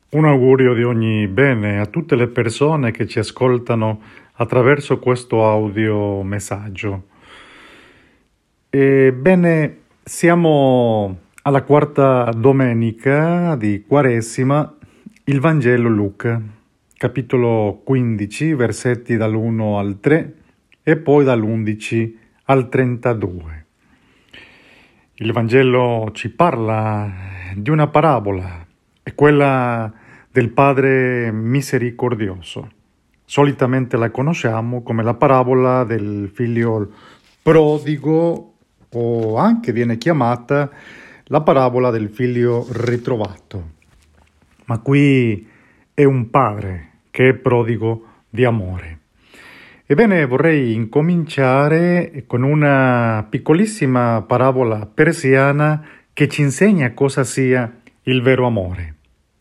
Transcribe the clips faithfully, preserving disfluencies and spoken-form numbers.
Un augurio di ogni bene a tutte le persone che ci ascoltano attraverso questo audio messaggio. Ebbene, siamo alla quarta domenica di Quaresima, il Vangelo Luca, capitolo quindici, versetti dall'uno al tre e poi dall'undici al trentadue. Il Vangelo ci parla di una parabola, è quella del Padre misericordioso. Solitamente la conosciamo come la parabola del figlio prodigo, o anche viene chiamata la parabola del figlio ritrovato. Ma qui è un padre che è prodigo di amore. Ebbene, vorrei incominciare con una piccolissima parabola persiana che ci insegna cosa sia il vero amore.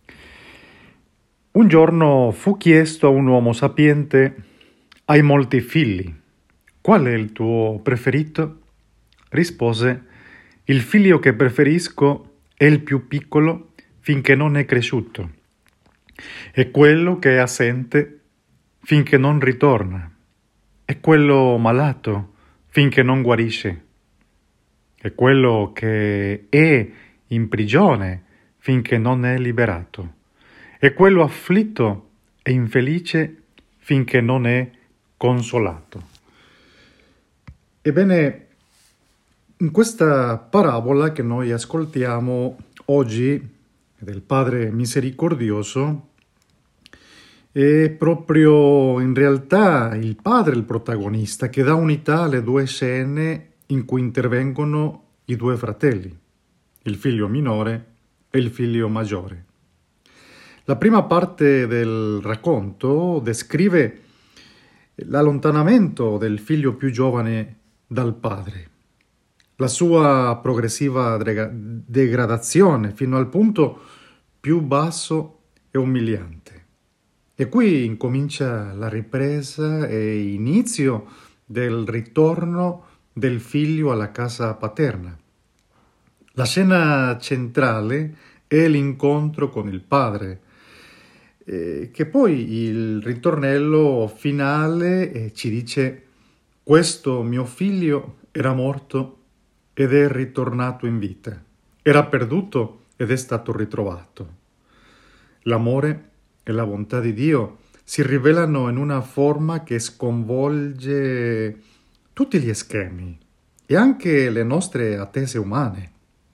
Un giorno fu chiesto a un uomo sapiente: hai molti figli, qual è il tuo preferito? Rispose: il figlio che preferisco è il più piccolo finché non è cresciuto, è quello che è assente finché non ritorna, è quello malato finché non guarisce, è quello che è in prigione finché non è liberato, è quello afflitto e infelice finché non è consolato. Ebbene, in questa parabola che noi ascoltiamo oggi del Padre misericordioso, è proprio in realtà il padre il protagonista, che dà unità alle due scene in cui intervengono i due fratelli, il figlio minore e il figlio maggiore. La prima parte del racconto descrive l'allontanamento del figlio più giovane dal padre, la sua progressiva degradazione fino al punto più basso e umiliante. E qui incomincia la ripresa e inizio del ritorno del figlio alla casa paterna. La scena centrale è l'incontro con il padre, eh, che poi il ritornello finale eh, ci dice: questo mio figlio era morto ed è ritornato in vita, era perduto ed è stato ritrovato. L'amore e la bontà di Dio si rivelano in una forma che sconvolge tutti gli schemi e anche le nostre attese umane.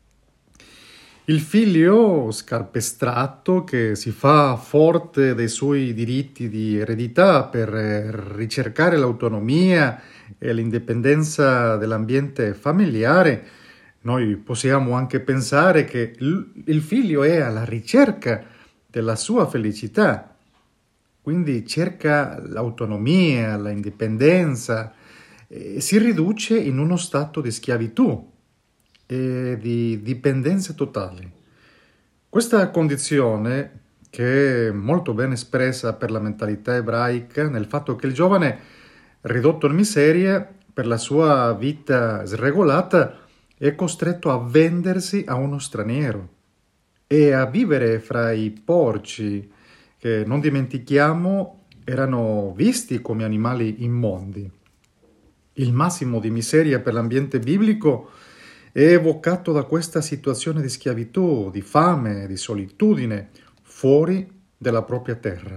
Il figlio scarpestrato che si fa forte dei suoi diritti di eredità per ricercare l'autonomia e l'indipendenza dell'ambiente familiare, noi possiamo anche pensare che il figlio è alla ricerca della sua felicità, quindi cerca l'autonomia, l'indipendenza, e si riduce in uno stato di schiavitù e di dipendenza totale. Questa condizione, che è molto ben espressa per la mentalità ebraica nel fatto che il giovane, ridotto in miseria per la sua vita sregolata, è costretto a vendersi a uno straniero e a vivere fra i porci, che, non dimentichiamo, erano visti come animali immondi. Il massimo di miseria per l'ambiente biblico è evocato da questa situazione di schiavitù, di fame, di solitudine, fuori dalla propria terra.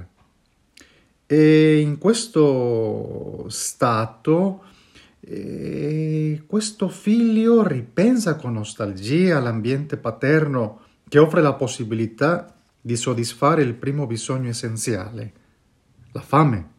E in questo stato, eh, questo figlio ripensa con nostalgia all'ambiente paterno, che offre la possibilità di soddisfare il primo bisogno essenziale, la fame.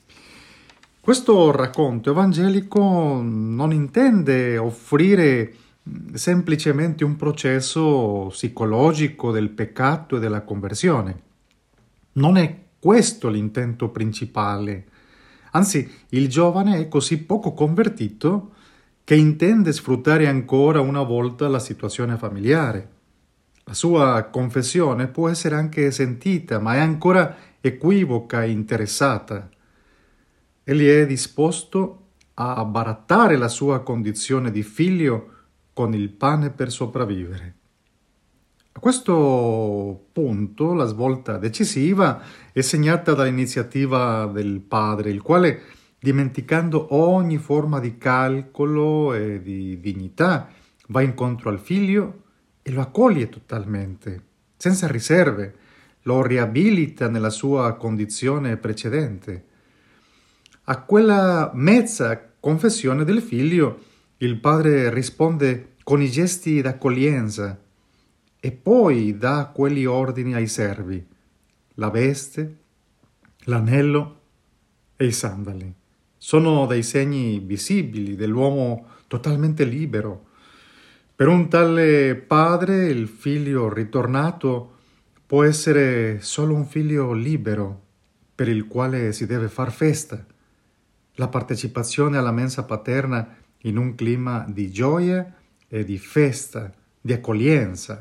Questo racconto evangelico non intende offrire semplicemente un processo psicologico del peccato e della conversione. Non è questo l'intento principale. Anzi, il giovane è così poco convertito che intende sfruttare ancora una volta la situazione familiare. La sua confessione può essere anche sentita, ma è ancora equivoca e interessata. Egli è disposto a barattare la sua condizione di figlio con il pane per sopravvivere. A questo punto la svolta decisiva è segnata dall'iniziativa del padre, il quale, dimenticando ogni forma di calcolo e di dignità, va incontro al figlio e lo accoglie totalmente, senza riserve, lo riabilita nella sua condizione precedente. A quella mezza confessione del figlio, il padre risponde con i gesti d'accoglienza e poi dà quegli ordini ai servi: la veste, l'anello e i sandali. Sono dei segni visibili dell'uomo totalmente libero. Per un tale padre il figlio ritornato può essere solo un figlio libero per il quale si deve far festa. La partecipazione alla mensa paterna in un clima di gioia e di festa, di accoglienza.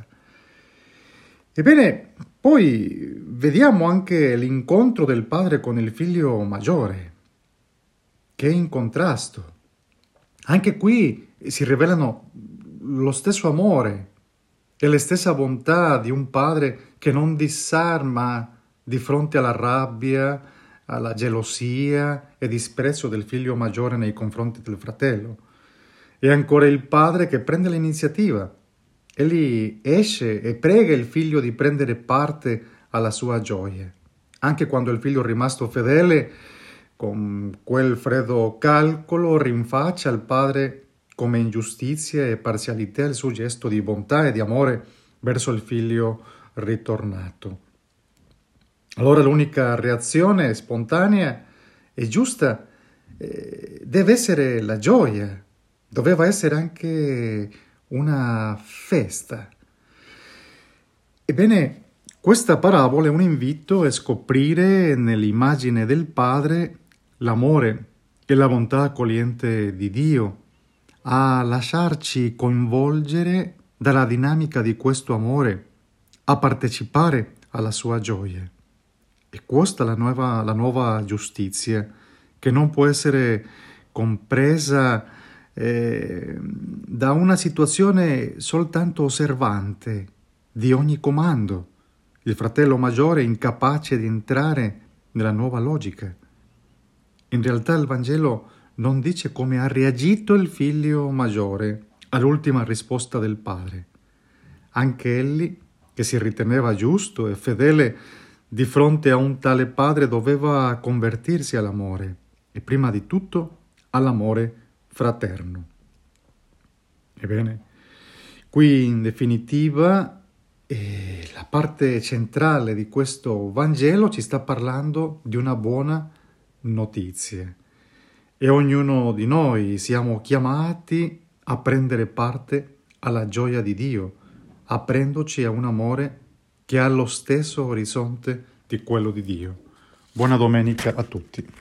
Ebbene, poi vediamo anche l'incontro del padre con il figlio maggiore, che è in contrasto. Anche qui si rivelano lo stesso amore e la stessa bontà di un padre che non disarma di fronte alla rabbia, alla gelosia e disprezzo del figlio maggiore nei confronti del fratello. È ancora il padre che prende l'iniziativa. Egli esce e prega il figlio di prendere parte alla sua gioia. Anche quando il figlio rimasto fedele, con quel freddo calcolo, rinfaccia al padre come ingiustizia e parzialità il suo gesto di bontà e di amore verso il figlio ritornato. Allora l'unica reazione spontanea e giusta eh, deve essere la gioia, doveva essere anche una festa. Ebbene, questa parabola è un invito a scoprire nell'immagine del Padre l'amore e la bontà accogliente di Dio, a lasciarci coinvolgere dalla dinamica di questo amore, a partecipare alla sua gioia. E questa è la nuova, la nuova giustizia, che non può essere compresa Eh, da una situazione soltanto osservante di ogni comando. Il fratello maggiore è incapace di entrare nella nuova logica. In realtà il Vangelo non dice come ha reagito il figlio maggiore all'ultima risposta del padre. Anche egli, che si riteneva giusto e fedele di fronte a un tale padre, doveva convertirsi all'amore e prima di tutto all'amore fraterno. Ebbene, qui in definitiva eh, la parte centrale di questo Vangelo ci sta parlando di una buona notizia e ognuno di noi siamo chiamati a prendere parte alla gioia di Dio, aprendoci a un amore che ha lo stesso orizzonte di quello di Dio. Buona domenica a tutti.